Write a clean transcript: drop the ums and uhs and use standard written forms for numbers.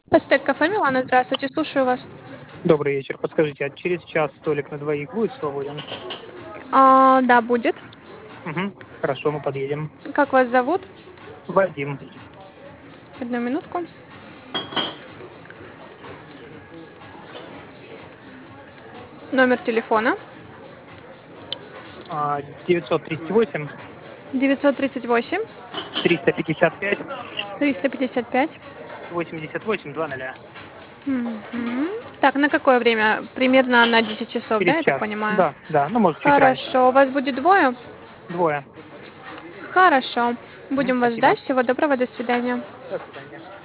Пастек кафе Милана, здравствуйте, слушаю вас. Добрый вечер. Подскажите, а через час столик на двоих будет свободен? Да, будет. Угу. Хорошо, мы подъедем. Как вас зовут? Вадим. Одну минутку. Номер телефона 938 938 355 355. 88 00. Мгм. Так, на какое время? Примерно на 10 часов, да, Через я так час. понимаю? Да, да, ну может чуть раньше. Хорошо. У вас будет двое? Двое. Хорошо. Будем вас Спасибо. ждать. Всего доброго, до свидания. До свидания.